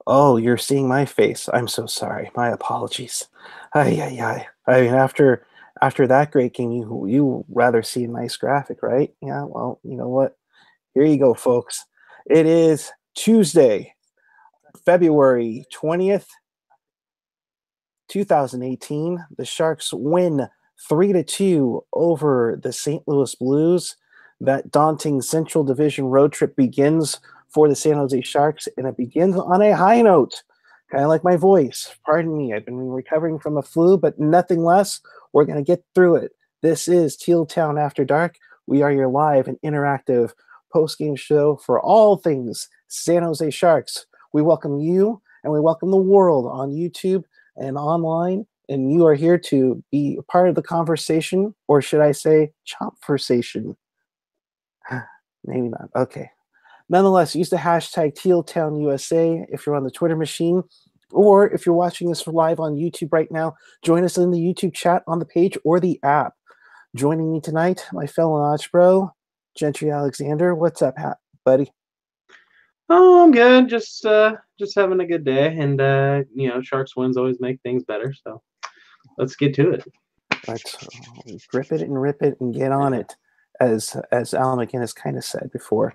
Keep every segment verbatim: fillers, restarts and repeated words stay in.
Oh, you're seeing my face. I'm so sorry. My apologies. Ay, ay, ay. I mean, after after that great game, you you rather see a nice graphic, right? Yeah. Well, you know what? Here you go, folks. It is Tuesday, February twentieth, two thousand eighteen. The Sharks win three to two over the Saint Louis Blues. That daunting Central Division road trip begins for the San Jose Sharks, and it begins on a high note, kind of like my voice. Pardon me, I've been recovering from a flu, but nothing less. We're going to get through it. This is Teal Town After Dark. We are your live and interactive post-game show for all things San Jose Sharks. We welcome you and we welcome the world on YouTube and online, and you are here to be a part of the conversation, or should I say, chopversation? Maybe not. Okay. Nonetheless, use the hashtag TealTownUSA if you're on the Twitter machine, or if you're watching this live on YouTube right now, join us in the YouTube chat on the page or the app. Joining me tonight, my fellow Notch Bro, Gentry Alexander. What's up, buddy? Oh, I'm good. Just uh just having a good day. And uh, you know, Sharks wins always make things better. So let's get to it. Let's grip it and rip it and get on Yeah. it, as as Al McGinnis kind of said before.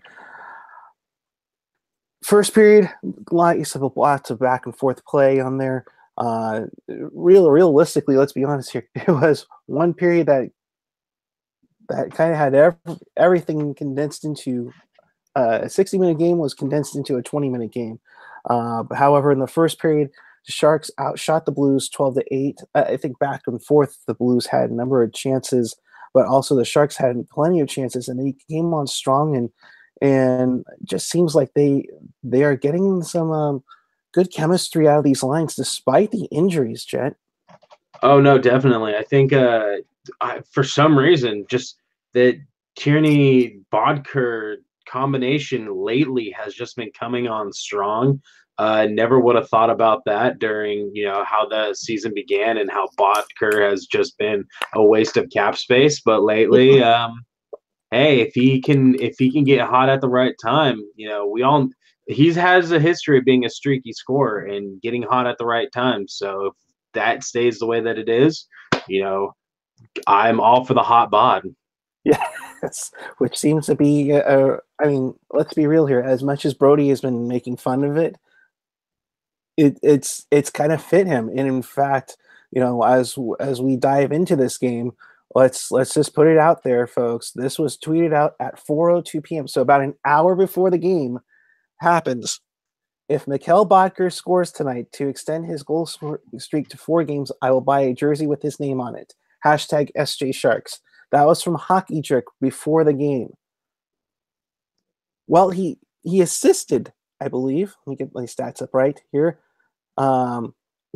First period, lots of lots of back and forth play on there. Uh, real realistically, let's be honest here. It was one period that that kind of had every, everything condensed into uh, a sixty minute game was condensed into a twenty minute game. Uh, but however, in the first period, the Sharks outshot the Blues twelve to eight. I think back and forth, the Blues had a number of chances, but also the Sharks had plenty of chances, and they came on strong, and and just seems like they they are getting some um, good chemistry out of these lines despite the injuries, Jet. Oh no, definitely. I think uh I, for some reason just that Tierney Bodker combination lately has just been coming on strong. Uh, never would have thought about that during, you know, how the season began and how Bodker has just been a waste of cap space. But lately, um, hey, if he can if he can get hot at the right time, you know, we all he has a history of being a streaky scorer and getting hot at the right time. So if that stays the way that it is, you know, I'm all for the hot bod. Yes, which seems to be. Uh, I mean, let's be real here. As much as Brody has been making fun of it, it it's it's kind of fit him. And in fact, you know, as as we dive into this game, let's let's just put it out there, folks. This was tweeted out at four oh two p.m. So about an hour before the game happens. If Mikkel Bodker scores tonight to extend his goal streak to four games, I will buy a jersey with his name on it. Hashtag S J Sharks. That was from Hockey Jerk before the game. Well, he he assisted, I believe. Let me get my stats up right here. Um,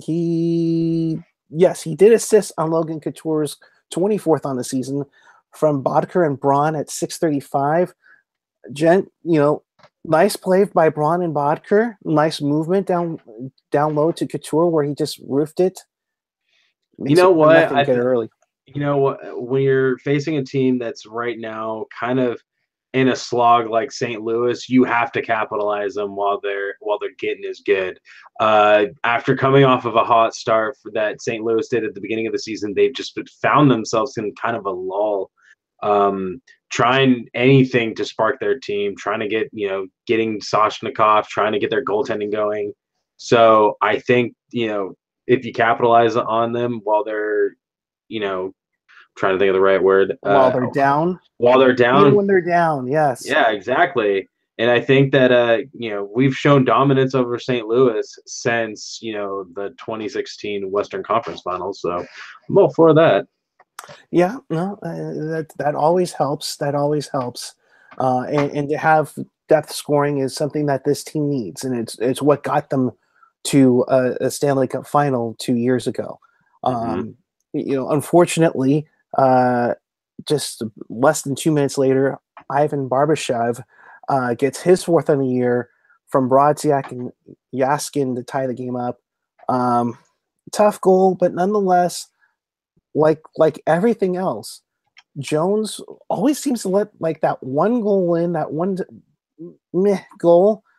he yes, he did assist on Logan Couture's twenty-fourth on the season from Bodker and Braun at six thirty-five. Gent, you know, nice play by Braun and Bodker. Nice movement down down low to Couture where he just roofed it. You Makes know it one what? nothing. I Get it th- early. you know what when you're facing a team that's right now kind of in a slog like Saint Louis, you have to capitalize them while they're while they're getting as good. Uh, after coming off of a hot start for that Saint Louis did at the beginning of the season, they've just found themselves in kind of a lull, um, trying anything to spark their team, trying to get you know getting Soshnikov, trying to get their goaltending going. So I think you know if you capitalize on them while they're you know trying to think of the right word. While Uh, they're down, while they're even down, when they're down, yes. yeah, exactly. And I think that uh, you know we've shown dominance over Saint Louis since you know the twenty sixteen Western Conference Finals. So I'm all for that. Yeah, no, uh, that that always helps. That always helps. Uh, and, and to have depth scoring is something that this team needs, and it's it's what got them to a, a Stanley Cup final two years ago. Mm-hmm. Um, you know, unfortunately, uh, just less than two minutes later, Ivan Barbashev uh, gets his fourth on the year from Brodziak and Yaskin to tie the game up. Um, tough goal, but nonetheless, like like everything else, Jones always seems to let like that one goal in, that one meh goal,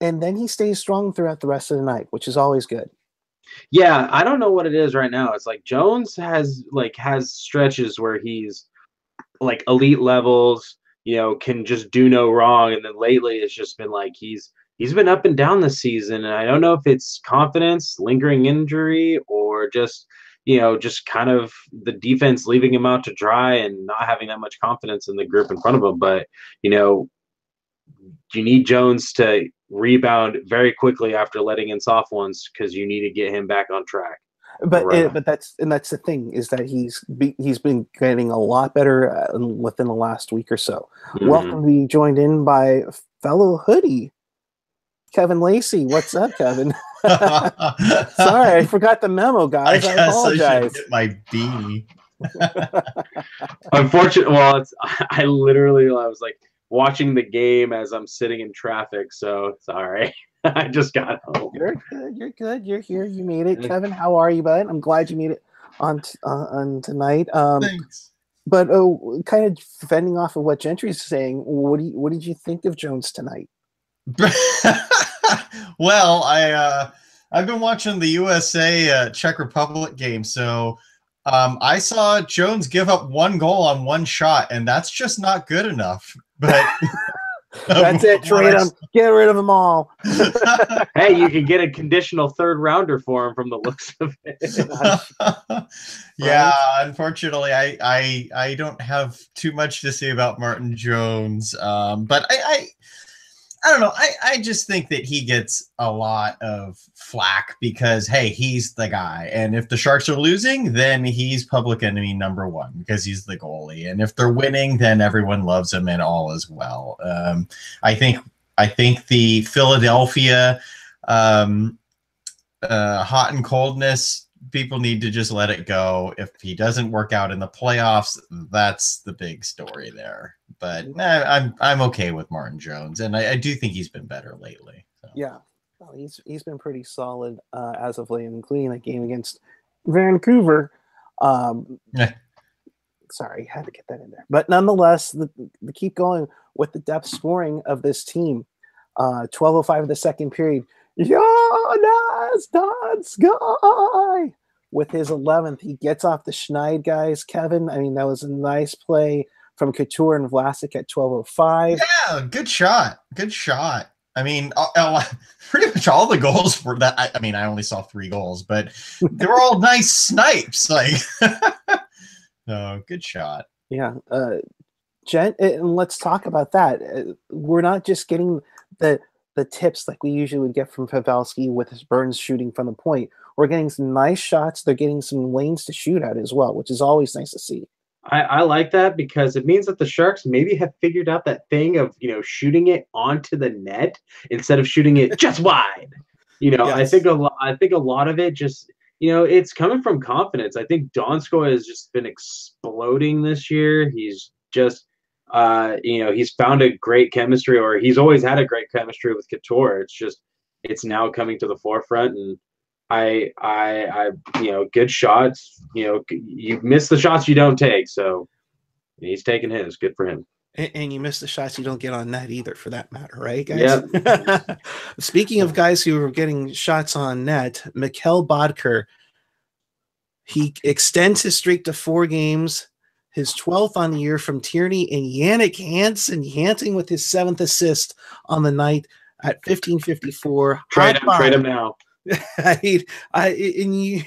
and then he stays strong throughout the rest of the night, which is always good. Yeah, I don't know what it is right now. It's like Jones has like has stretches where he's like elite levels, you know, can just do no wrong. And then lately it's just been like he's he's been up and down this season. And I don't know if it's confidence, lingering injury, or just, you know, just kind of the defense leaving him out to dry and not having that much confidence in the group in front of him. But, you know, you need Jones to rebound very quickly after letting in soft ones because you need to get him back on track. But right. it, but that's and that's the thing is that he's be, he's been getting a lot better uh, within the last week or so. Mm-hmm. Welcome to be joined in by fellow hoodie Kevin Lacey. What's up, Kevin? Sorry, I forgot the memo, guys. I, I apologize. I should get my beanie. Unfortunately, well, it's I literally I was like watching the game as I'm sitting in traffic, so sorry. I just got home. You're good. You're good. You're here. You made it, Kevin. How are you, bud? I'm glad you made it on t- uh, on tonight. Um, Thanks. But oh, kind of fending off of what Gentry's saying, what do you, what did you think of Jones tonight? Well, I uh, I've been watching the U S A uh, Czech Republic game, so um, I saw Jones give up one goal on one shot, and that's just not good enough. But. That's it. Trade them. Get rid of them all. Hey, you can get a conditional third rounder for him from the looks of it. Yeah, right? Unfortunately, I, I I don't have too much to say about Martin Jones. Um, but I, I I don't know. I, I just think that he gets a lot of flack because, hey, he's the guy. And if the Sharks are losing, then he's public enemy number one because he's the goalie. And if they're winning, then everyone loves him and all is well. Um, I think I think the Philadelphia um, uh, hot and coldness, people need to just let it go. If he doesn't work out in the playoffs, that's the big story there. But nah, I'm I'm okay with Martin Jones, and I, I do think he's been better lately. So. Yeah, well, he's he's been pretty solid uh, as of late, including that game against Vancouver. Um, yeah. Sorry, had to get that in there. But nonetheless, the, the keep going with the depth scoring of this team. Uh, twelve oh five of the second period. Jonas Donskoi with his eleventh. He gets off the Schneid guys, Kevin. I mean, that was a nice play from Couture and Vlasic at twelve oh five. Yeah, good shot. Good shot. I mean, uh, pretty much all the goals were that. I, I mean, I only saw three goals, but they were all nice snipes. Like, no, good shot. Yeah. Uh, Jen, and let's talk about that. Uh, we're not just getting the the tips like we usually would get from Pavelski with his Burns shooting from the point. We're getting some nice shots. They're getting some lanes to shoot at as well, which is always nice to see. I, I like that because it means that the Sharks maybe have figured out that thing of, you know, shooting it onto the net instead of shooting it just wide. You know, yes. I think a lot, I think a lot of it just, you know, it's coming from confidence. I think Donskoi has just been exploding this year. He's just, uh, you know, he's found a great chemistry, or he's always had a great chemistry with Couture. It's just, it's now coming to the forefront, and I, I, I, you know, good shots. You know, you miss the shots you don't take. So he's taking his. Good for him. And, and you miss the shots you don't get on net either, for that matter, right, guys? Yeah. Speaking of guys who are getting shots on net, Mikkel Bodker, he extends his streak to four games, his twelfth on the year from Tierney, and Yannick Hansen, Hansen with his seventh assist on the night at fifteen fifty-four. Trade him, trade him now. I, I, and you,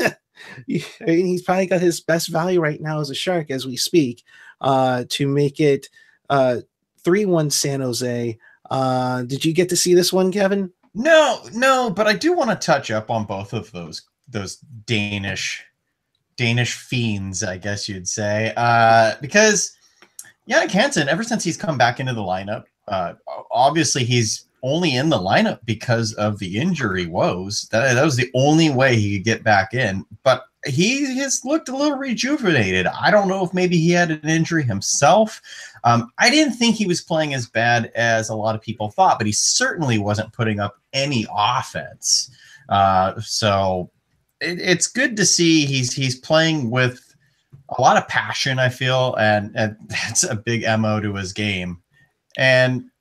he's probably got his best value right now as a Shark as we speak, uh, to make it uh, three one San Jose. Uh, did you get to see this one, Kevin? No, no, but I do want to touch up on both of those those Danish Danish fiends, I guess you'd say, uh, because Yannick Hansen, ever since he's come back into the lineup, uh, obviously he's only in the lineup because of the injury woes. That, that was the only way he could get back in. But he has looked a little rejuvenated. I don't know if maybe he had an injury himself. Um, I didn't think he was playing as bad as a lot of people thought, but he certainly wasn't putting up any offense. Uh, so it, it's good to see he's he's playing with a lot of passion, I feel, and, and that's a big M O to his game. And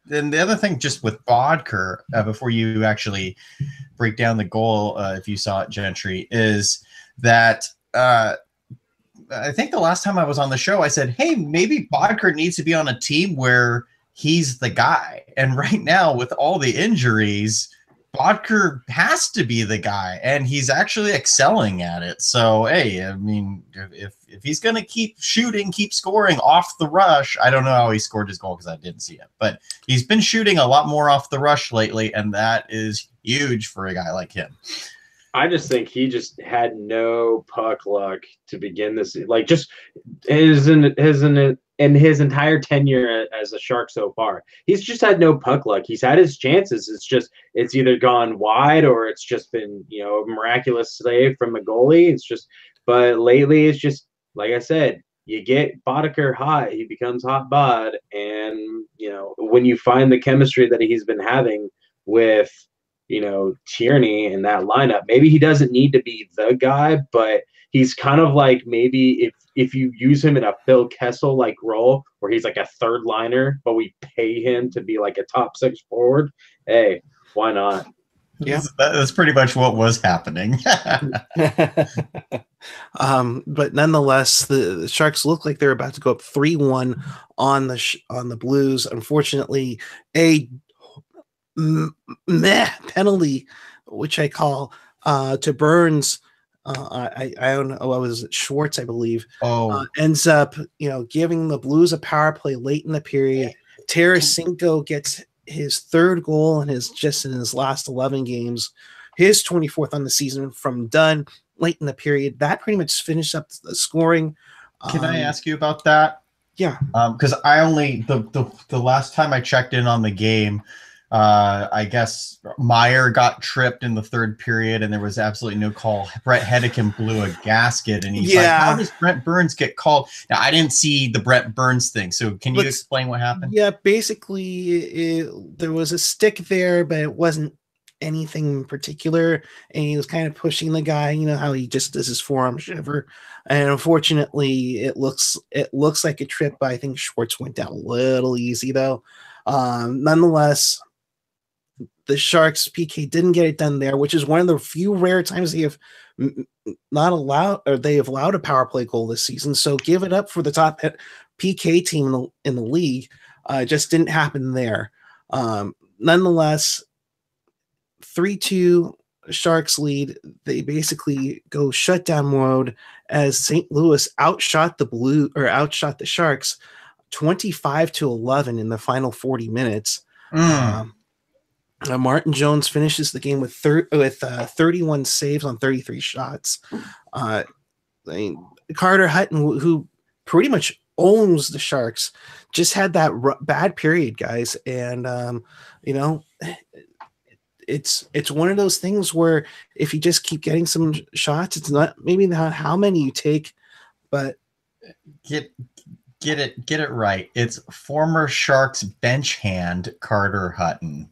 then the other thing, just with Bodker, uh, before you actually break down the goal, uh, if you saw it, Gentry, is that uh, I think the last time I was on the show, I said, hey, maybe Bodker needs to be on a team where he's the guy. And right now, with all the injuries, Bodker has to be the guy, and he's actually excelling at it. So, hey, I mean, if if he's going to keep shooting, keep scoring off the rush, I don't know how he scored his goal because I didn't see it, but he's been shooting a lot more off the rush lately, and that is huge for a guy like him. I just think he just had no puck luck to begin this. Like, just his his in his entire tenure as a Shark so far, he's just had no puck luck. He's had his chances. It's just it's either gone wide or it's just been, you know, a miraculous save from the goalie. It's just, but lately it's just like I said, you get Bodker hot, he becomes hot bod, and you know when you find the chemistry that he's been having with, you know, Tierney in that lineup, maybe he doesn't need to be the guy, but he's kind of like maybe if if you use him in a Phil Kessel like role where he's like a third liner, but we pay him to be like a top six forward, hey, why not? Yeah, that's pretty much what was happening. um, but nonetheless, the, the Sharks look like they're about to go up three one on the sh- on the Blues. Unfortunately, a meh penalty, which I call uh, to Burns. Uh, I I don't know. Oh, it was Schwartz, I believe. Oh, uh, ends up you know giving the Blues a power play late in the period. Tarasenko gets his third goal in his just in his last eleven games, his twenty-fourth on the season from Dunn late in the period. That pretty much finished up the scoring. Can um, I ask you about that? Yeah, because um, I only the, the the last time I checked in on the game. Uh, I guess Meyer got tripped in the third period, and there was absolutely no call. Brett Hedican blew a gasket, and he's yeah. like, "How does Brent Burns get called?" Now, I didn't see the Brett Burns thing, so can you Let's, explain what happened? Yeah, basically, it, there was a stick there, but it wasn't anything in particular, and he was kind of pushing the guy. You know how he just does his forearm shiver, and unfortunately, it looks it looks like a trip. But I think Schwartz went down a little easy, though. Um, nonetheless. The Sharks P K didn't get it done there, which is one of the few rare times they have not allowed or they have allowed a power play goal this season. So give it up for the top P K team in the, in the league. Uh, it just didn't happen there. Um, nonetheless, three two Sharks lead. They basically go shutdown mode as Saint Louis outshot the Blue or outshot the Sharks twenty-five to eleven in the final forty minutes. Mm. Um, Uh, Martin Jones finishes the game with thir- with uh, thirty-one saves on thirty-three shots. Uh, I mean, Carter Hutton, who, who pretty much owns the Sharks, just had that r- bad period, guys. And um, you know, it's it's one of those things where if you just keep getting some shots, it's not maybe not how many you take, but get get it get it right. It's former Sharks bench hand Carter Hutton.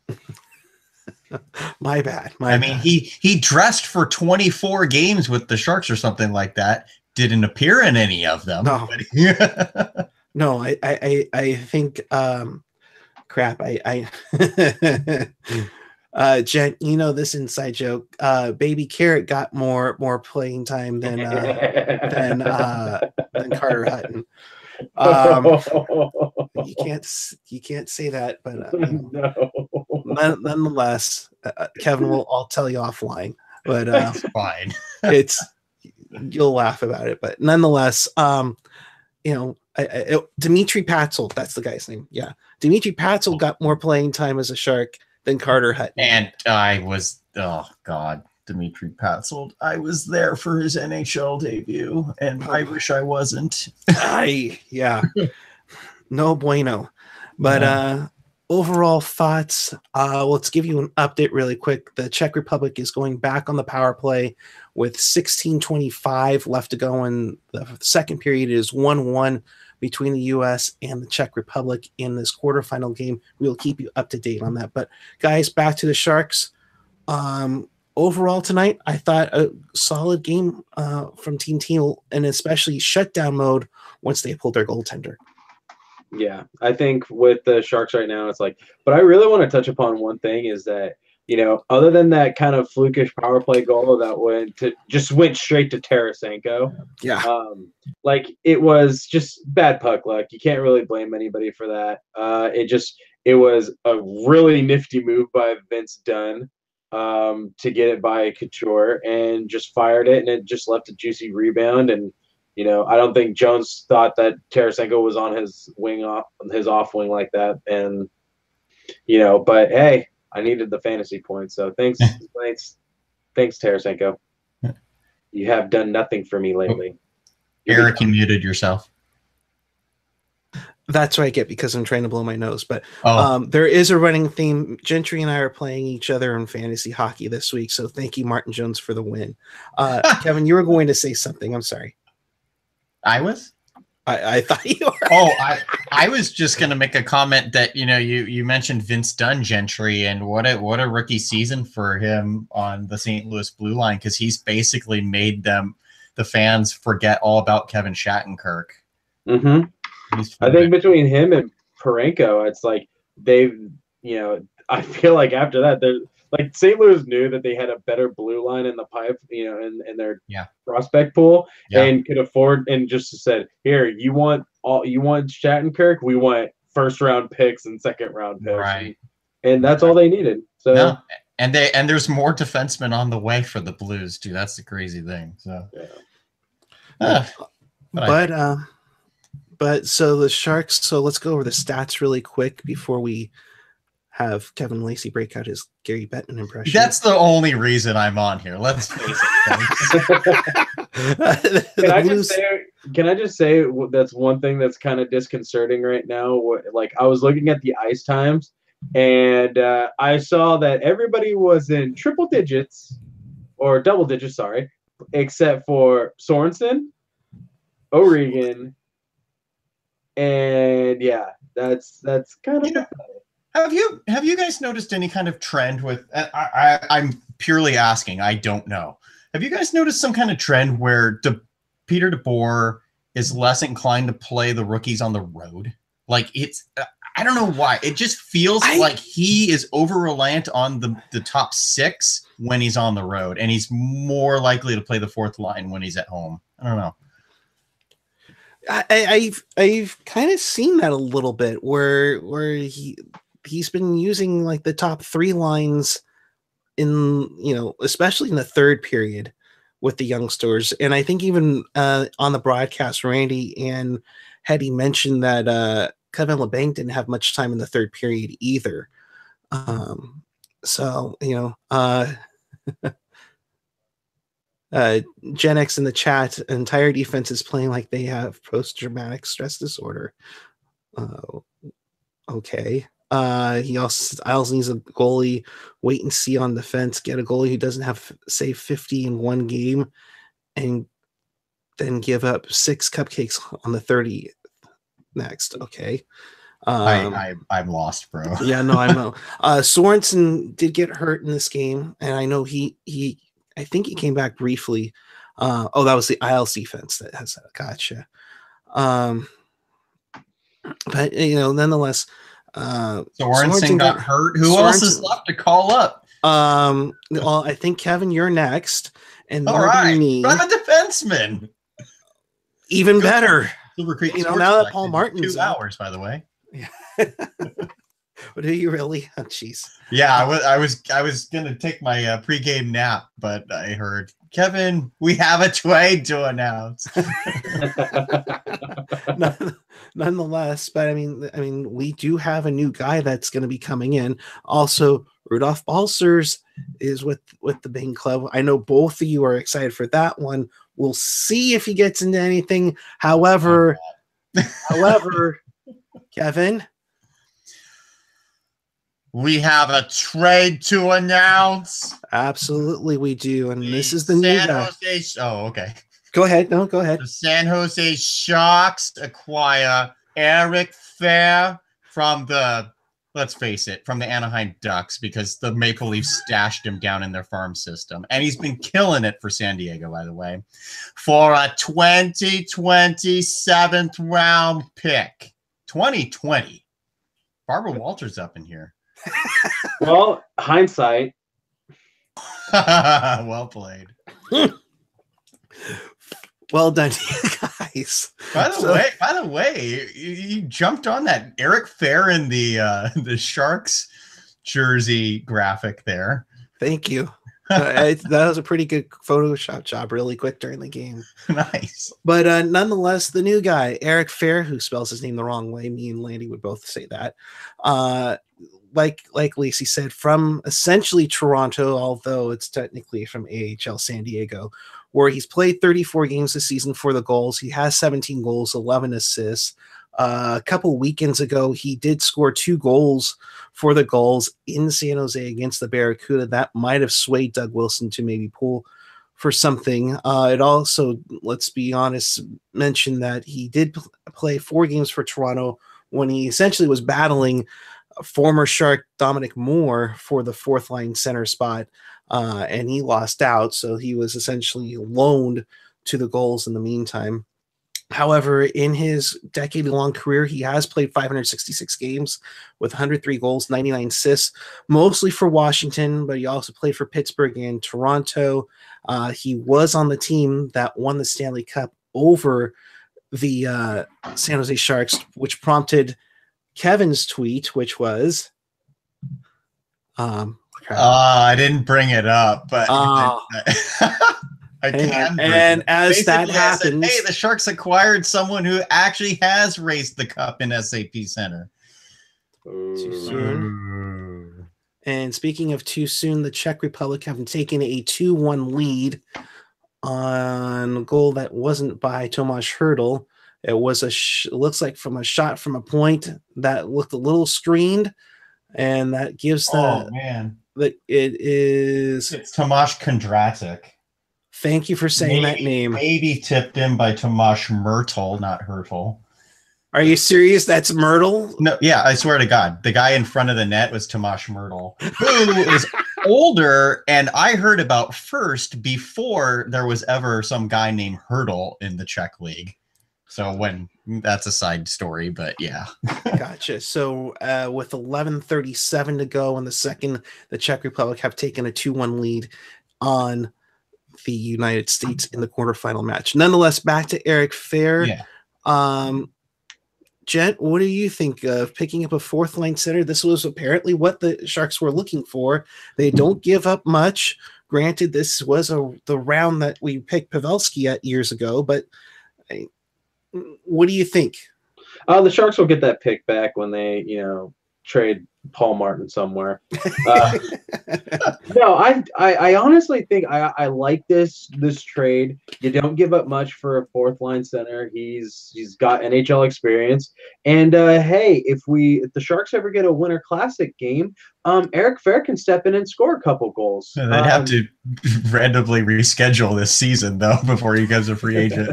my bad. My I mean, bad. he he dressed for twenty-four games with the Sharks or something like that. Didn't appear in any of them. No, but, no. I I I think um, crap. I I uh, Jen, you know this inside joke. Uh, Baby Carrot got more more playing time than uh, than uh, than Carter Hutton. Um, you can't you can't say that, but uh, no. none, nonetheless, uh, Kevin will I'll tell you offline. But uh, it's fine. It's you'll laugh about it, but nonetheless, um, you know, I, I, it, Dimitri Patzel, that's the guy's name. Yeah, Dimitri Patzel got more playing time as a Shark than Carter Hutton, and I was oh god. Dimitri Patzel. I was there for his N H L debut, and I wish I wasn't. I yeah, no bueno. But no. uh, overall thoughts. Uh, let's give you an update really quick. The Czech Republic is going back on the power play with sixteen twenty-five left to go, and the second period is one one between the U S and the Czech Republic in this quarterfinal game. We'll keep you up to date on that. But guys, back to the Sharks. Um. Overall tonight, I thought a solid game uh, from Team Teal, and especially shutdown mode once they pulled their goaltender. Yeah, I think with the Sharks right now, it's like, but I really want to touch upon one thing is that, you know, other than that kind of flukish power play goal that went to just went straight to Tarasenko. Yeah. Um, like it was just bad puck luck. You can't really blame anybody for that. Uh, it just, it was a really nifty move by Vince Dunn um, to get it by Couture and just fired it, and it just left a juicy rebound. And you know, I don't think Jones thought that Tarasenko was on his wing off his off wing like that. And you know, but hey, I needed the fantasy points, so thanks, thanks, thanks, Tarasenko. You have done nothing for me lately. Eric, you muted yourself. That's what I get because I'm trying to blow my nose. But Oh. um, there is a running theme. Gentry and I are playing each other in fantasy hockey this week, so thank you, Martin Jones, for the win. Uh, Kevin, you were going to say something. I'm sorry. I was? I, I thought you were. Oh, I, I was just going to make a comment that, you know, you, you mentioned Vince Dunn, Gentry, and what a, what a rookie season for him on the Saint Louis Blue Line, because he's basically made them, the fans, forget all about Kevin Shattenkirk. Mm-hmm. I think between him and Parenko, it's like they've, you know, I feel like after that, they're like Saint Louis knew that they had a better blue line in the pipe, you know, in, in their yeah. prospect pool, yeah. and could afford and just said, here, you want all you want Shattenkirk, we want first round picks and second round picks, right? And, and that's all they needed. So no. and they and there's more defensemen on the way for the Blues too. That's the crazy thing. So, yeah. uh, but. but uh, But so the Sharks, so let's go over the stats really quick before we have Kevin Lacey break out his Gary Bettman impression. That's the only reason I'm on here. Let's face it. can I just say? Can I just say that's one thing that's kind of disconcerting right now? Like I was looking at the ice times, and uh, I saw that everybody was in triple digits or double digits, sorry, except for Sorensen, O'Regan. And yeah, that's that's kind of. You know, have you have you guys noticed any kind of trend with? I, I I'm purely asking. I don't know. Have you guys noticed some kind of trend where De, Peter DeBoer is less inclined to play the rookies on the road? Like it's, I don't know why. It just feels I, like he is over reliant on the the top six when he's on the road, and he's more likely to play the fourth line when he's at home. I don't know. I, I've I've kind of seen that a little bit where where he he's been using like the top three lines in, you know, especially in the third period with the youngsters, and I think even uh, on the broadcast, Randy and Hetty mentioned that uh, Kevin LeBanc didn't have much time in the third period either. Um, so you know. Uh, Uh, Gen X in the chat, entire defense is playing like they have post-traumatic stress disorder. Uh, okay. Uh, he also, Isles needs a goalie, wait and see on defense, get a goalie who doesn't have, say, fifty in one game, and then give up six cupcakes on the thirtieth next. Okay. Um, I, I, I'm lost, bro. yeah, no, I know. Uh, Sorensen did get hurt in this game, and I know he he I think he came back briefly. Uh, oh, that was the Isles defense that has that. Gotcha. Um, but you know, nonetheless, uh, Sorensen, Sorensen got, got hurt. Who Sorensen, else is left to call up? Um, well, I think Kevin, you're next, and all right, me, I'm a defenseman. Even Good. better. Silver Creek you know, now that Paul Martin's two hours, by the way. Yeah. What are you really? Oh, jeez. Yeah, I was, I was, I was gonna take my uh, pregame nap, but I heard Kevin, we have a trade to announce. Nonetheless, but I mean, I mean, we do have a new guy that's going to be coming in. Also, Rudolph Balcers is with with the Bing Club. I know both of you are excited for that one. We'll see if he gets into anything. However, oh, however, Kevin. We have a trade to announce. Absolutely, we do. And the this is the San new guy. Jose, oh, okay. Go ahead. No, go ahead. The San Jose Sharks acquire Eric Fair from the, let's face it, from the Anaheim Ducks, because the Maple Leafs stashed him down in their farm system. And he's been killing it for San Diego, by the way, for a twenty twenty seventh round pick. twenty twenty. Barbara Walters up in here. Well, hindsight. Well played. Well done, guys. By the So- way, by the way, you, you jumped on that Eric Fair in the uh, the Sharks jersey graphic there. Thank you. Uh, I, that was a pretty good Photoshop job, really quick during the game. Nice. But uh, nonetheless, the new guy, Eric Fair, who spells his name the wrong way, me and Landy would both say that. Uh, like like Lacey said, from essentially Toronto, although it's technically from A H L San Diego, where he's played thirty-four games this season for the Gulls. He has seventeen goals, eleven assists. Uh, a couple weekends ago, he did score two goals for the Gulls in San Jose against the Barracuda. That might have swayed Doug Wilson to maybe pull for something. Uh, it also, let's be honest, mentioned that he did pl- play four games for Toronto when he essentially was battling former Shark Dominic Moore for the fourth line center spot, uh, and he lost out. So he was essentially loaned to the Gulls in the meantime. However, in his decade-long career, he has played five hundred sixty-six games with one hundred three goals, ninety-nine assists, mostly for Washington, but he also played for Pittsburgh and Toronto. Uh, he was on the team that won the Stanley Cup over the uh, San Jose Sharks, which prompted Kevin's tweet, which was... Um, Uh, I didn't bring it up, but Oh. I and, can. bring and it. as Basically, that I said, happens... hey, the Sharks acquired someone who actually has raised the cup in S A P Center. Too soon. And speaking of too soon, the Czech Republic have taken a two one lead on a goal that wasn't by Tomáš Hertl. It was a, sh- it looks like from a shot from a point that looked a little screened, and that gives the, Oh man, that it is, it's Tomáš Kondratic. thank you for saying maybe, that name. Maybe tipped in by Tomáš Myrtle, not Hertl. Are you serious? That's Myrtle? No, yeah, I swear to God, the guy in front of the net was Tomáš Myrtle, who is older, and I heard about first before there was ever some guy named Hertl in the Czech league. So when that's a side story, but yeah. Gotcha. So uh, with eleven thirty-seven to go in the second, the Czech Republic have taken a two one lead on the United States in the quarterfinal match. Nonetheless, back to Eric Fair. Yeah. Um, Jet, what do you think of picking up a fourth line center? This was apparently what the Sharks were looking for. They don't give up much. Granted, this was a the round that we picked Pavelski at years ago, but I, what do you think? Uh, the Sharks will get that pick back when they, you know, trade Paul Martin somewhere. Uh, no, I, I, I honestly think I, I like this this trade. You don't give up much for a fourth line center. He's he's got N H L experience, and uh, hey, if we if the Sharks ever get a Winter Classic game, um, Eric Fair can step in and score a couple goals. They'd um, have to randomly reschedule this season though before he becomes a free agent.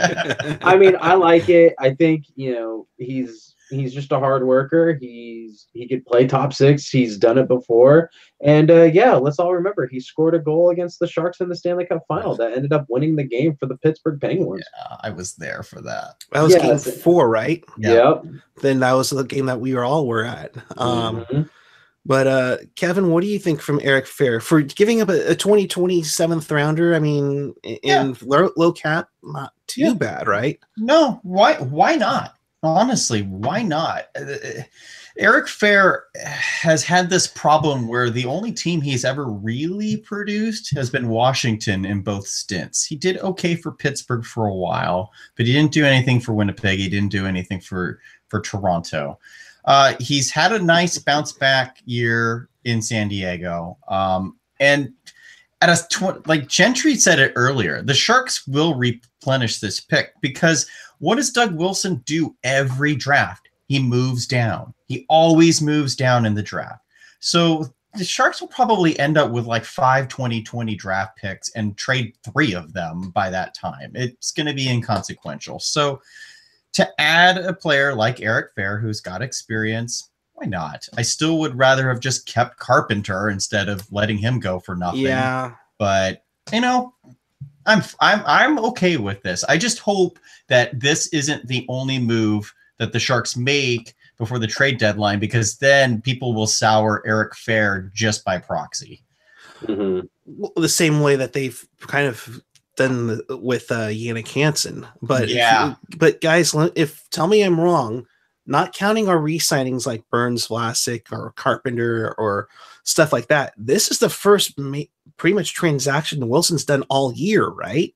I mean, I like it. I think, you know, he's he's just a hard worker. He's he could play top six. He's done it before. And uh, yeah, let's all remember he scored a goal against the Sharks in the Stanley Cup final that ended up winning the game for the Pittsburgh Penguins. Yeah, I was there for that. That was Yeah, game that's- four, right? Yeah. Yep. Then that was the game that we were all were at. Um, Mhm. But uh, Kevin, what do you think from Eric Fair for giving up a, a twenty twenty seventh rounder? I mean, in Yeah. low, low cap, not too Yeah. bad, right? No, why why not? Honestly, why not? Uh, Eric Fair has had this problem where the only team he's ever really produced has been Washington in both stints. He did okay for Pittsburgh for a while, but he didn't do anything for Winnipeg. He didn't do anything for, for Toronto. Uh, he's had a nice bounce back year in San Diego. Um, and at a tw- like Gentry said it earlier, the Sharks will replenish this pick because what does Doug Wilson do every draft? He moves down. He always moves down in the draft. So the Sharks will probably end up with like five twenty twenty draft picks and trade three of them by that time. It's going to be inconsequential. So to add a player like Eric Fair, who's got experience, why not? I still would rather have just kept Carpenter instead of letting him go for nothing. Yeah. But you know, I'm I'm I'm okay with this. I just hope that this isn't the only move that the Sharks make before the trade deadline, because then people will sour Eric Fehr just by proxy. Mm-hmm. Well, the same way that they've kind of done the, with uh, Yannick Hansen. But yeah, if, but guys, if tell me I'm wrong, not counting our re-signings like Burns, Vlasic, or Carpenter, or stuff like that, this is the first ma- pretty much transaction Wilson's done all year, right?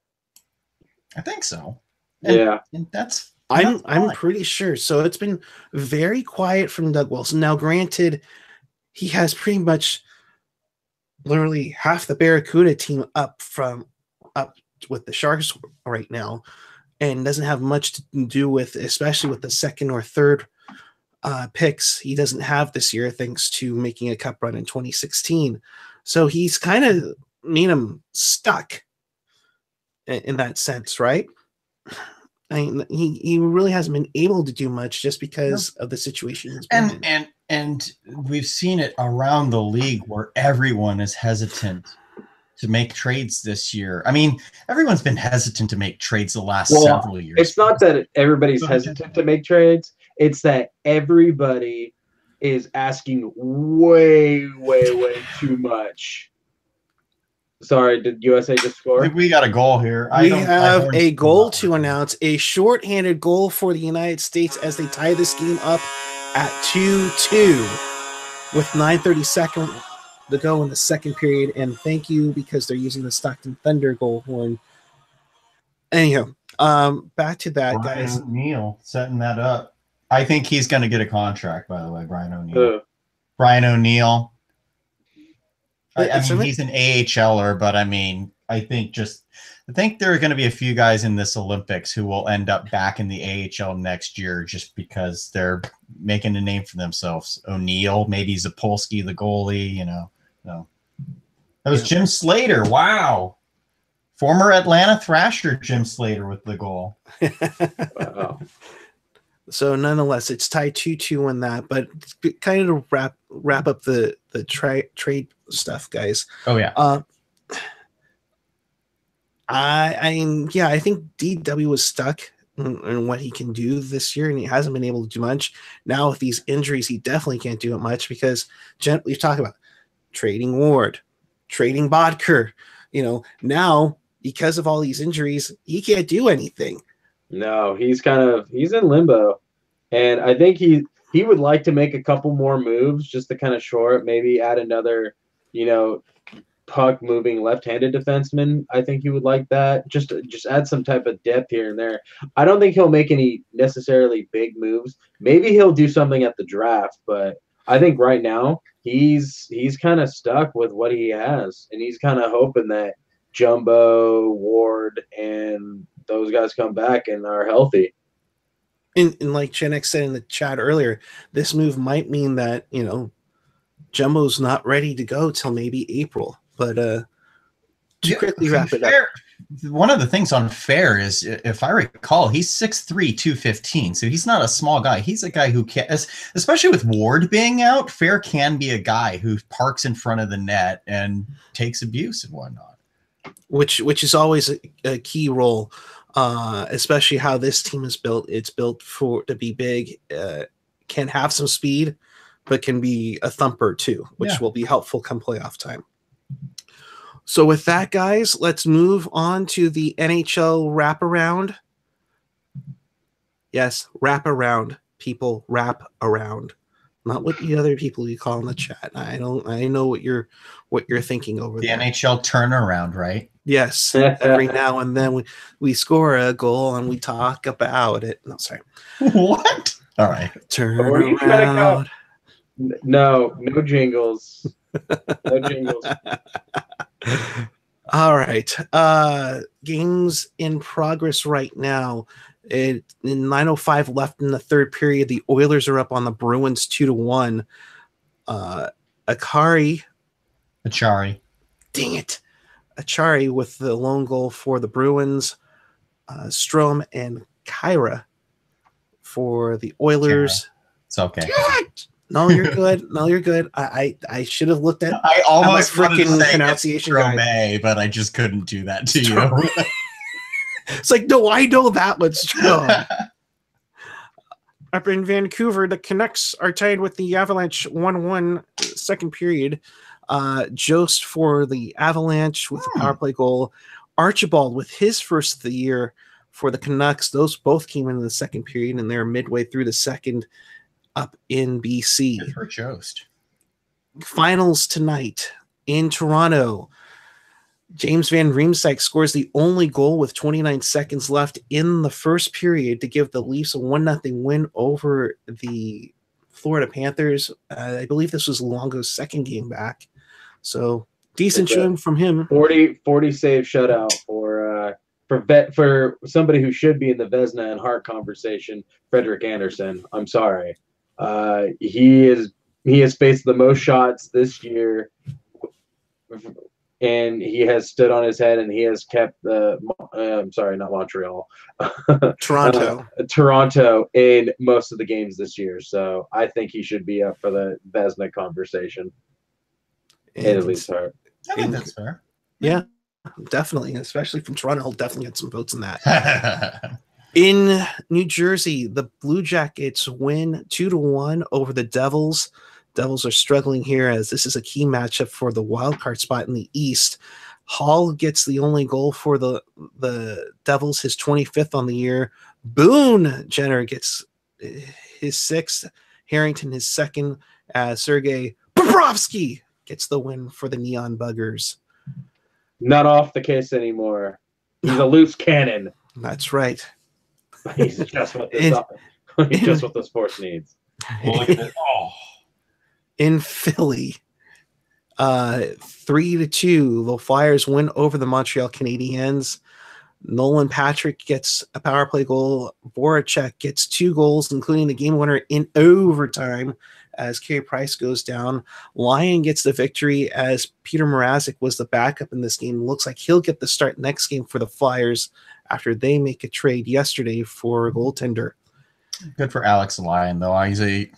I think so. And, yeah, and that's I'm that's I'm pretty sure. So it's been very quiet from Doug Wilson. Now, granted, he has pretty much literally half the Barracuda team up from up with the Sharks right now, and doesn't have much to do with, especially with the second or third uh, picks he doesn't have this year, thanks to making a cup run in twenty sixteen. So he's kind of made him stuck in, in that sense, right? I mean, he, he really hasn't been able to do much just because of the situation he's been and in. and and we've seen it around the league where everyone is hesitant to make trades this year. I mean, everyone's been hesitant to make trades the last well, several years. It's not that everybody's hesitant to make trades. It's that everybody is asking way, way, way too much. Sorry, did U S A just score? We got a goal here. I We don't, have I don't a goal to announce, a shorthanded goal for the United States as they tie this game up at two two with nine thirty-second to go in the second period. And thank you, because they're using the Stockton Thunder goal horn. Anyhow, um, back to that, Brian guys. O'Neill setting that up. I think he's going to get a contract, by the way, Brian O'Neill. Uh, Brian O'Neill. I, I Isn't mean, it- he's an A H L er, but I mean, I think just I think there are going to be a few guys in this Olympics who will end up back in the A H L next year just because they're making a name for themselves. O'Neill, maybe Zapolsky, the goalie, you know. No, that was Yeah. Jim Slater. Wow, former Atlanta Thrasher Jim Slater with the goal. wow. So nonetheless, it's tied two two in that, but kind of wrap wrap up the the tra- trade stuff, guys. Oh yeah, Uh, I, I mean, yeah, I think D W was stuck in, in what he can do this year, and he hasn't been able to do much. Now with these injuries, he definitely can't do it much because Jen, we've talked about trading Ward, trading Bodker. You know, now because of all these injuries, he can't do anything. No, he's kind of he's in limbo, and I think he he would like to make a couple more moves just to kind of shore it. Maybe add another, you know, puck moving left-handed defenseman. I think he would like that. Just just add some type of depth here and there. I don't think he'll make any necessarily big moves. Maybe he'll do something at the draft, but I think right now he's he's kind of stuck with what he has, and he's kind of hoping that Jumbo, Ward, and those guys come back and are healthy. And, and like Gen X said in the chat earlier, this move might mean that, you know, Jumbo's not ready to go till maybe April. But uh, to Yeah, quickly wrap it up. Fehr, one of the things on Fehr is, if I recall, he's six three, two fifteen, so he's not a small guy. He's a guy who can, especially with Ward being out, Fehr can be a guy who parks in front of the net and takes abuse and whatnot. Which which is always a, a key role, uh, especially how this team is built. It's built for to be big, uh, can have some speed, but can be a thumper too, which Yeah. will be helpful come playoff time. So with that, guys, let's move on to the N H L wraparound. Yes, wrap around, people, wrap around. Not what the other people you call in the chat. I don't. I know what you're what you're thinking over The there. N H L turnaround, right? Yes, every now and then we, we score a goal and we talk about it. No, sorry. What? All right. Turn Where are you trying to go? around. No, no jingles. No jingles. All right. Uh, games in progress right now. It, in nine oh five left in the third period, the Oilers are up on the Bruins two to one. Uh, Akari, Achari. dang it. Achari with the lone goal for the Bruins. Uh, Strome and Kyra for the Oilers. It's okay. No, you're good. No, you're good. I I, I should have looked at I almost I'm a wanted to frickin' say pronunciation guy. Strome, but I just couldn't do that to you. It's like, no, I know that one's Strome. up in Vancouver, the Canucks are tied with the Avalanche one one second period. Uh, Jost for the Avalanche with a power play goal. Archibald with his first of the year for the Canucks. Those both came into the second period, and they're midway through the second up in B C. Good for Jost. Finals tonight in Toronto. James Van Riemsdyk scores the only goal with twenty-nine seconds left in the first period to give the Leafs a one nothing win over the Florida Panthers. Uh, I believe this was Luongo's second game back. So decent showing from him. forty, forty save shutout for uh, for vet for somebody who should be in the Vezina and Hart conversation, Frederik Andersen. I'm sorry. Uh, he is he has faced the most shots this year, and he has stood on his head, and he has kept the uh, I'm sorry, not Montreal, Toronto, uh, Toronto in most of the games this year. So I think he should be up for the Vezina conversation. and, At least Hart. I think that's fair. yeah, definitely, especially from Toronto, he'll definitely get some votes in that. In New Jersey, the Blue Jackets win two to one over the Devils. Devils are struggling here as this is a key matchup for the wild card spot in the East. Hall gets the only goal for the the Devils, his twenty-fifth on the year. Boone Jenner gets his sixth. Harrington his second. As Sergei Bobrovsky gets the win for the Neon Buggers. Not off the case anymore. He's a loose cannon. That's right. He's just what this, In- he's just what the sports needs. Look at it. Oh. In Philly, uh, three to two, the Flyers win over the Montreal Canadiens. Nolan Patrick gets a power play goal. Voracek gets two goals, including the game winner in overtime as Carey Price goes down. Lyon gets the victory as Peter Mrazek was the backup in this game. Looks like he'll get the start next game for the Flyers after they make a trade yesterday for a goaltender. Good for Alex Lyon, though. He's a,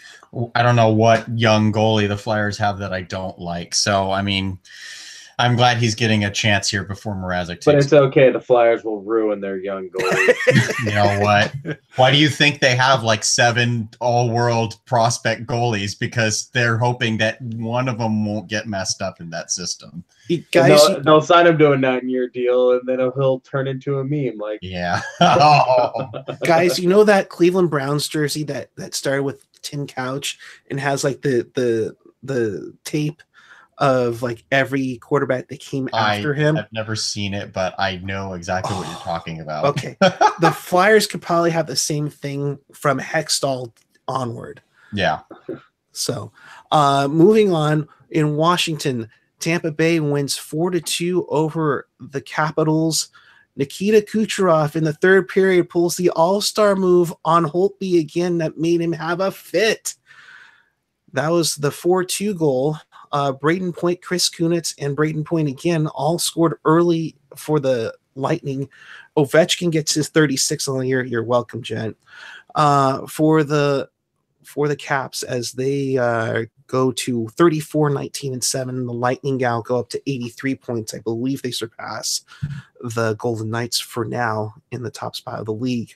I don't know what young goalie the Flyers have that I don't like. So, I mean, I'm glad he's getting a chance here before Mrazek takes. But it's okay. The Flyers will ruin their young goalies. You know what? Why do you think they have like seven all-world prospect goalies? Because they're hoping that one of them won't get messed up in that system. You guys, they'll, they'll sign him to a nine-year deal, and then he'll, he'll turn into a meme. Like, Yeah. Oh. guys, you know that Cleveland Browns jersey that that started with Tim Couch and has like the the the tape of like every quarterback that came after I, him. I've never seen it, but I know exactly what you're talking about. Okay. The Flyers could probably have the same thing from Hextall onward. Yeah. So uh, moving on, in Washington, Tampa Bay wins four to two over the Capitals. Nikita Kucherov in the third period pulls the all-star move on Holtby again that made him have a fit. That was the four two goal. Uh, Braden Point, Chris Kunitz, and Braden Point again all scored early for the Lightning. Ovechkin gets his thirty-six on the year. You're welcome, Jen. Uh, for the for the Caps as they uh, go to thirty-four, nineteen, and seven. The Lightning gal go up to eighty-three points. I believe they surpass the Golden Knights for now in the top spot of the league.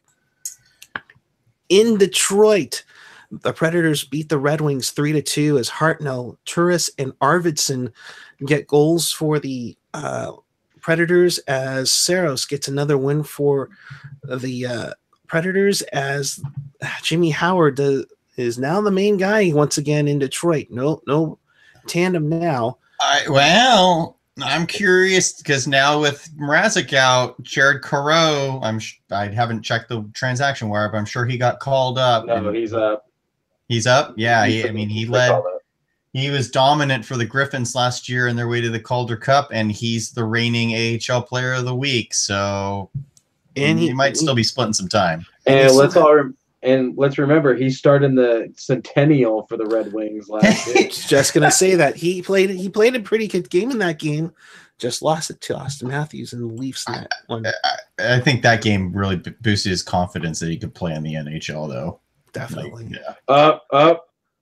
In Detroit, the Predators beat the Red Wings three to two as Hartnell, Turris, and Arvidsson get goals for the uh, Predators as Saros gets another win for the uh, Predators as Jimmy Howard does, is now the main guy once again in Detroit. No, no tandem now. I, well, I'm curious because now with Mrazek out, Jared Coreau, I'm sh- I haven't checked the transaction wire, but I'm sure he got called up. no, he's up. He's up. Yeah, he, I mean, he led. They He was dominant for the Griffins last year in their way to the Calder Cup, and he's the reigning A H L Player of the Week. So, And he, he- might still be splitting some time. And And let's he's- all rem- and let's remember he started in the Centennial for the Red Wings last year. Just gonna say that he played he played a pretty good game in that game. Just lost it to Austin Matthews and the Leafs in that one. I think that game really b- boosted his confidence that he could play in the N H L, though. Definitely. Like, yeah. Up, up.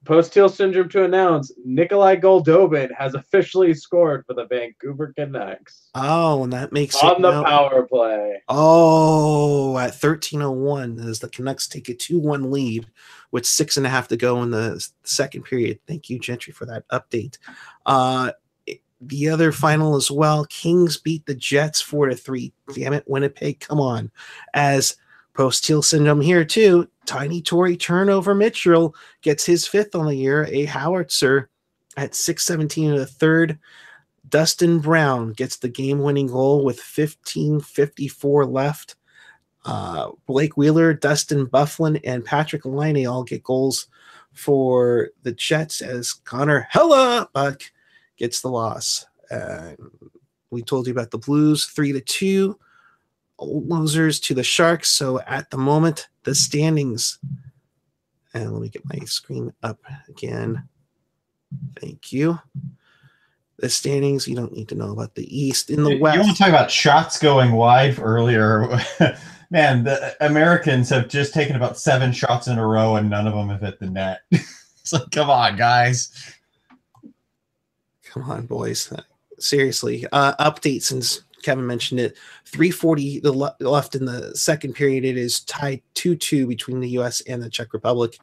Post-Teal Syndrome to announce Nikolai Goldobin has officially scored for the Vancouver Canucks. Oh, and that makes on it the now, power play. Oh, at thirteen oh one, as the Canucks take a two one lead with six and a half to go in the second period. Thank you, Gentry, for that update. Uh, the other final as well, Kings beat the Jets four to three. Damn it, Winnipeg, come on. As Post-Teal Syndrome here too, Tiny Tory turnover Mitchell gets his fifth on the year, a howitzer at six seventeen in the third. Dustin Brown gets the game-winning goal with fifteen fifty-four left. Uh, Blake Wheeler, Dustin Byfuglien, and Patrick Laine all get goals for the Jets as Connor Hellebuyck gets the loss. Uh, we told you about the Blues, three to two. Losers to the Sharks. So at the moment, the standings. And let me get my screen up again. Thank you. The standings, you don't need to know about the East. In the West. You want to talk about shots going wide earlier? Man, the Americans have just taken about seven shots in a row and none of them have hit the net. It's like, come on, guys. Come on, boys. Seriously. Uh, update since Kevin mentioned it. three forty the le- left in the second period. It is tied two two between the U S and the Czech Republic.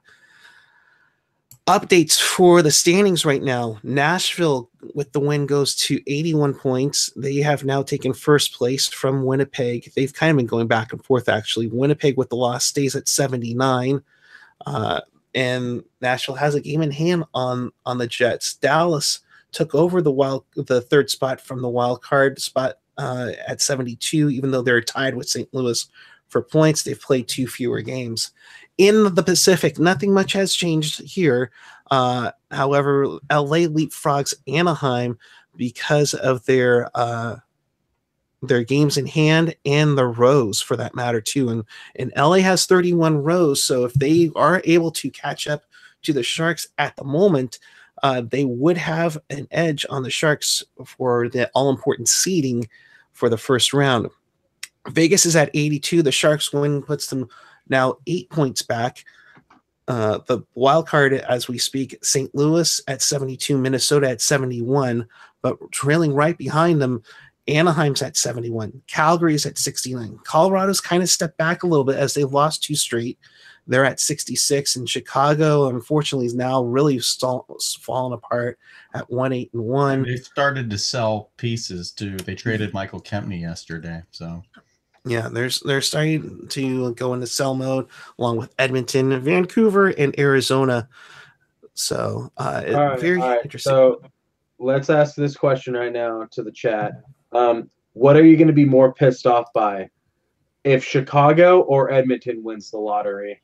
Updates for the standings right now. Nashville, with the win, goes to eighty-one points. They have now taken first place from Winnipeg. They've kind of been going back and forth, actually. Winnipeg, with the loss, stays at seventy-nine. Uh, and Nashville has a game in hand on, on the Jets. Dallas took over the wild, the third spot from the wild card spot uh, at seventy-two, even though they're tied with Saint Louis for points. They've played two fewer games. In the Pacific, nothing much has changed here. Uh, however, L A leapfrogs Anaheim because of their uh, their games in hand and the rows, for that matter, too. And, and L A has thirty-one rows, so if they are able to catch up to the Sharks at the moment, uh, they would have an edge on the Sharks for the all-important seeding for the first round. Vegas is at eighty-two. The Sharks win puts them now eight points back. Uh, the wild card, as we speak, Saint Louis at seventy-two, Minnesota at seventy-one, but trailing right behind them, Anaheim's at seventy-one, Calgary's at sixty-nine. Colorado's kind of stepped back a little bit as they've lost two straight. They're at sixty-six, and Chicago, unfortunately, is now really stall- fallen apart at one eight and one. They started to sell pieces too. They traded Michael Kempney yesterday, so. Yeah, they're, they're starting to go into sell mode along with Edmonton, Vancouver, and Arizona. So, uh, all right, very all right. interesting. So, let's ask this question right now to the chat. Um, what are you going to be more pissed off by? If Chicago or Edmonton wins the lottery?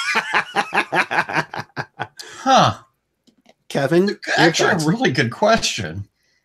Huh. Kevin? Actually, a really good question.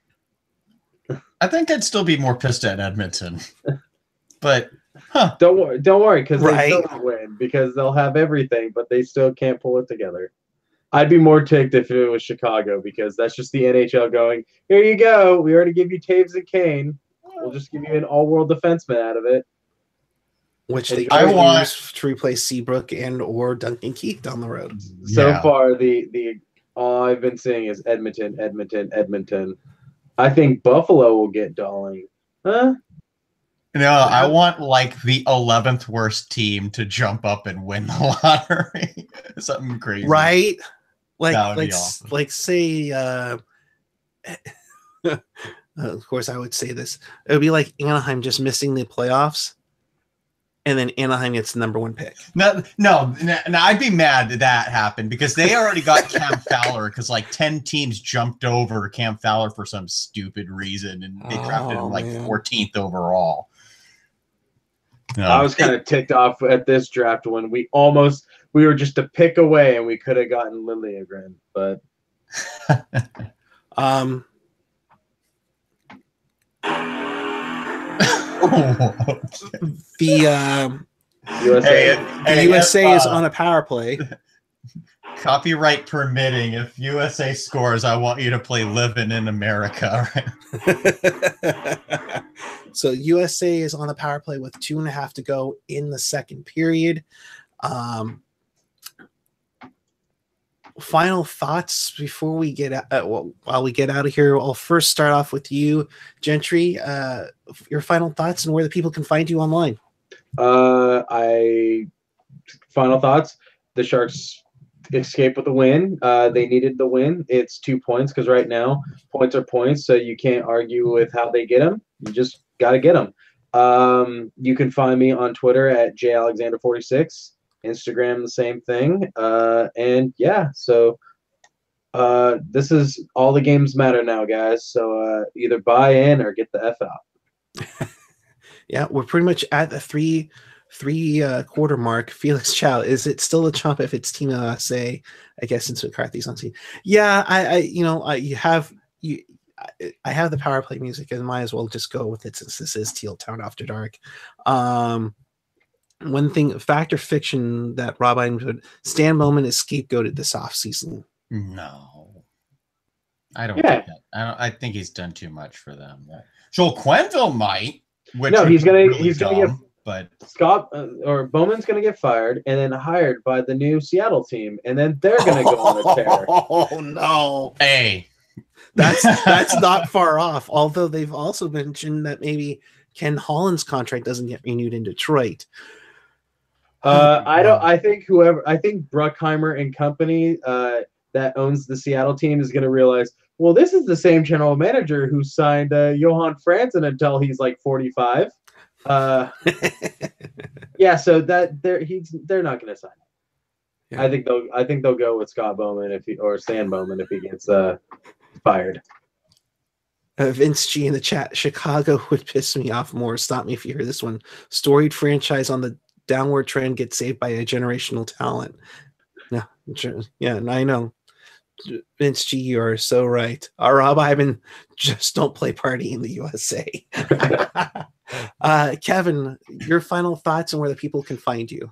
I think I'd still be more pissed at Edmonton. But huh. Don't worry, don't worry, because Right. they still won't win because they'll have everything, but they still can't pull it together. I'd be more ticked if it was Chicago because that's just the N H L going, here you go. We already give you Taves and Kane. We'll just give you an all-world defenseman out of it. Which they I could want- use to replace Seabrook and or Duncan Keith down the road. So Yeah. far, the the all I've been seeing is Edmonton, Edmonton, Edmonton. I think Buffalo will get Darling. Huh? No, I want like the eleventh worst team to jump up and win the lottery. Something crazy. Right? Like, That would be like, awesome. like say, uh, of course, I would say this. It would be like Anaheim just missing the playoffs, and then Anaheim gets the number one pick. No, no, no, no, I'd be mad that that happened because they already got Cam Fowler because like ten teams jumped over Cam Fowler for some stupid reason and they drafted Oh, him like man. fourteenth overall. No. I was kind of ticked off at this draft when we almost we were just a pick away and we could have gotten Liljegren, but Um, the um, U S A. Hey, the hey, U S A if, is uh, on a power play. copyright permitting. If U S A scores, I want you to play "Living in America." Right? So U S A is on the power play with two and a half to go in the second period. Um, final thoughts before we get out, uh, well, while we get out of here. I'll first start off with you, Gentry. Uh, your final thoughts and where the people can find you online. Uh, I final thoughts. The Sharks escape with a win. Uh, they needed the win. It's two points because right now points are points, so you can't argue with how they get them. You just got to get them. Um, you can find me on Twitter at j alexander forty-six. Instagram, the same thing. Uh, and yeah, so uh, this is all the games matter now, guys. So uh, either buy in or get the F out. Yeah, we're pretty much at the three three uh, quarter mark. Felix Chow, is it still a chump if it's Team U S A? I guess since McCarthy's on team. Yeah, I, I you know, I you have you. I have the power play music and might as well just go with it since this is Teal Town After Dark. Um, one thing, fact or fiction that Rob Iron Stan Bowman is scapegoated this offseason. No, I don't. Yeah. Think that. I don't. I think he's done too much for them. Joel Quenneville might. Which No, he's gonna really he's gonna dumb, get but Scott uh, or Bowman's gonna get fired and then hired by the new Seattle team, and then they're gonna go on a tear. Oh no! Hey, that's that's not far off. Although they've also mentioned that maybe Ken Holland's contract doesn't get renewed in Detroit. Uh, I don't. I think whoever. I think Bruckheimer and company uh, that owns the Seattle team is going to realize. Well, this is the same general manager who signed uh, Johan Franzen until he's like forty-five. Uh, yeah, so that they're he's they're not going to sign him. Yeah. I think they'll. I think they'll go with Scott Bowman if he or Stan Bowman if he gets uh, fired. Uh, Vince G in the chat. Chicago would piss me off more. Stop me if you hear this one. Storied franchise on the downward trend gets saved by a generational talent. No, yeah, I know. Vince G, you are so right. Our Rob Ivan just don't play party in the U S A. uh, Kevin, your final thoughts on where the people can find you.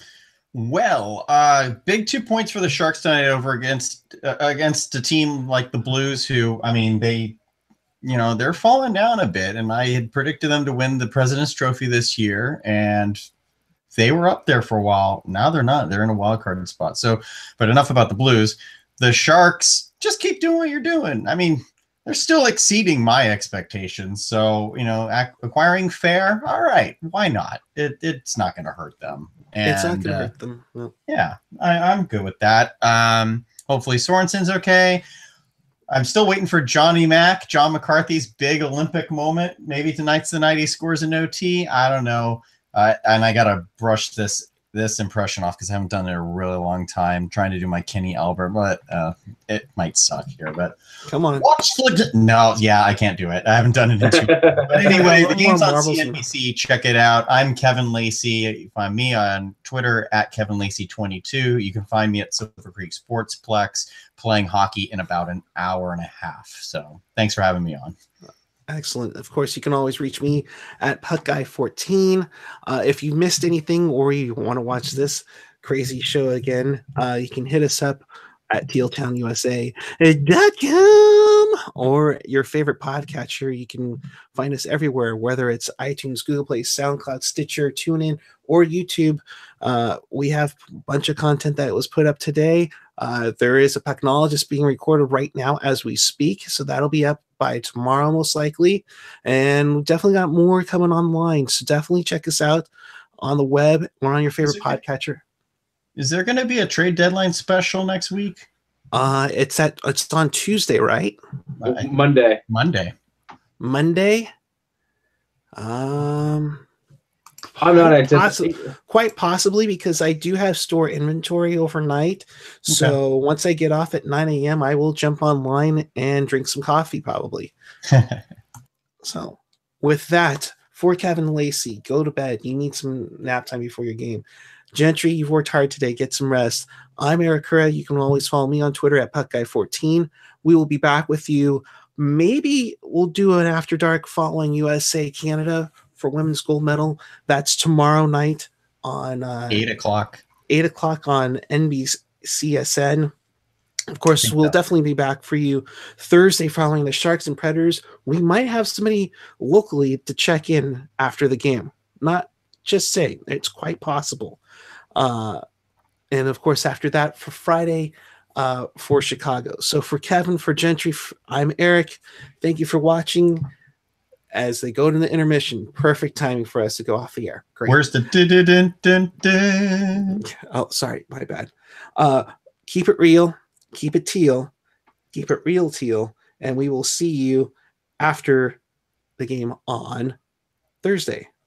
Well, uh, big two points for the Sharks tonight over against uh, against a team like the Blues, who I mean they, you know, they're falling down a bit, and I had predicted them to win the President's Trophy this year, and they were up there for a while. Now they're not. They're in a wild card spot. So, but enough about the Blues. The Sharks, just keep doing what you're doing. I mean, they're still exceeding my expectations. So, you know, ac- acquiring fair, all right, why not? It, it's not going to hurt them. And, it's not going to uh, hurt them. No. Yeah, I, I'm good with that. Um, hopefully Sorensen's okay. I'm still waiting for Johnny Mac, John McCarthy's big Olympic moment. Maybe tonight's the night he scores an O T. I don't know. Uh, and I got to brush this this impression off because I haven't done it in a really long time. Trying to do my Kenny Albert, but uh, it might suck here. But come on, watch the no, yeah, I can't do it. I haven't done it in two. But anyway, the game's on C N B C. Check it out. I'm Kevin Lacey. You can find me on Twitter at Kevin Lacey twenty-two. You can find me at Silver Creek Sportsplex playing hockey in about an hour and a half. So thanks for having me on. Excellent. Of course, you can always reach me at Puck Guy fourteen. Uh, if you missed anything or you want to watch this crazy show again, uh, you can hit us up at teal town u s a dot com or your favorite podcatcher. You can find us everywhere, whether it's iTunes, Google Play, SoundCloud, Stitcher, TuneIn, or YouTube. Uh, we have a bunch of content that was put up today. Uh, there is a Pucknologist being recorded right now as we speak, so that'll be up by tomorrow most likely, and we definitely got more coming online, so definitely check us out on the web or on your favorite is podcatcher. Is there going to be a trade deadline special next week? Uh, it's at it's on Tuesday, right? Monday. Monday. Monday. Um, I'm not anticipating. Possi- quite possibly because I do have store inventory overnight. So okay. Once I get off at nine a.m., I will jump online and drink some coffee, probably. So, with that, for Kevin Lacey, go to bed. You need some nap time before your game. Gentry, you've worked hard today. Get some rest. I'm Eric Curra. You can always follow me on Twitter at Puck Guy fourteen. We will be back with you. Maybe we'll do an After Dark following U S A Canada for women's gold medal. That's tomorrow night on uh, eight o'clock. Eight o'clock on N B C S N. Of course, we'll that. definitely be back for you Thursday following the Sharks and Predators. We might have somebody locally to check in after the game. Not just say, it's quite possible. Uh, and of course, after that, for Friday, uh, for Chicago. So for Kevin, for Gentry, I'm Eric. Thank you for watching. As they go to the intermission, perfect timing for us to go off the air. Great. Where's the dun dun dun dun? Oh, sorry, my bad. Uh, keep it real, keep it teal, keep it real teal, and we will see you after the game on Thursday.